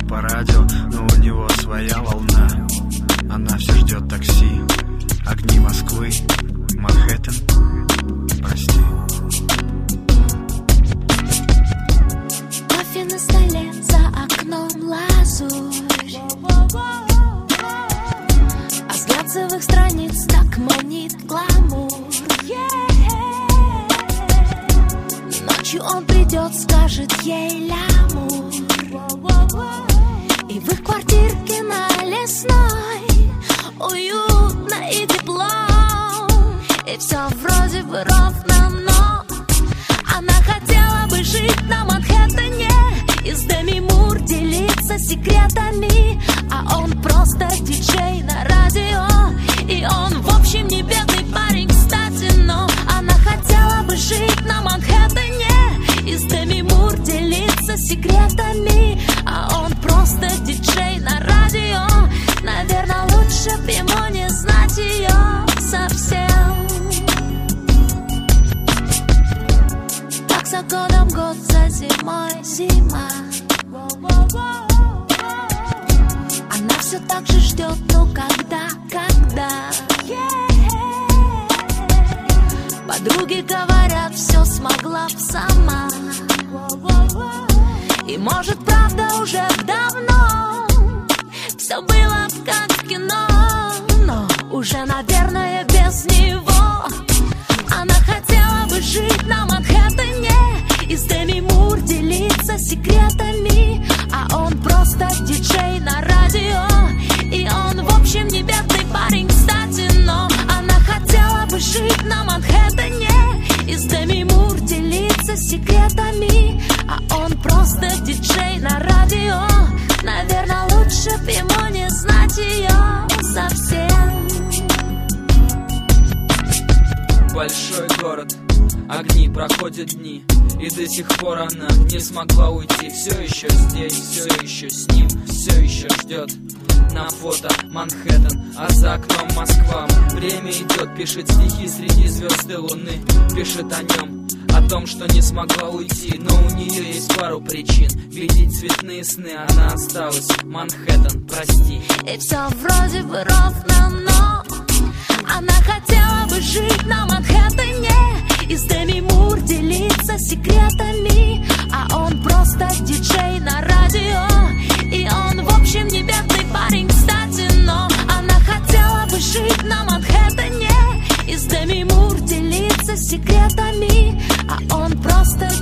по радио, но у него своя волна. Она все ждет такси, огни Москвы, Манхэттен, прости. Кофе на столе, за окном лазурь, а с глянцевых страниц так манит гламур. Ночью он придет, скажет ей лямур, и в их квартирке на Лесной уютно и тепло, и все вроде бы ровно, но она хотела бы жить на Манхэттене и с Деми Мур делиться секретами, а он просто диджей на радио, и он в общем не бедный парень, кстати, но она хотела бы жить на Манхэттене и с Деми Мур делиться секретами, а он просто диджей на радио. Наверное, лучше б ему не знать ее совсем. Так за годом год, за зимой зима. Она все так же ждет, ну когда. Подруги говорят, все смогла б сама. И может правда уже давно все было б как в кино, но уже, наверное, без него. Она хотела бы жить на Манхэттене и с Деми Мур делиться секретами, а он просто диджей на радио, и он в общем не бедный парень, кстати, но она хотела бы жить на Манхэттене и с Деми Мур делиться секретами, а он просто диджей на радио. Наверное, лучше б ему не знать ее совсем. Большой город, огни, проходят дни, и до сих пор она не смогла уйти. Все еще здесь, все еще с ним, все еще ждет. На фото Манхэттен, а за окном Москва. Время идет, пишет стихи среди звезд и луны. Пишет о нем, о том, что не смогла уйти, но у нее есть пару причин видеть цветные сны. Она осталась, Манхэттен, прости. И все вроде бы ровно, но она хотела бы жить на Манхэттене и с Деми Мур делиться секретами, а он просто диджей на радио, и он в общем не бедный парень, кстати, но она хотела бы жить на Манхэттене и с Деми Мур делиться секретами, а он просто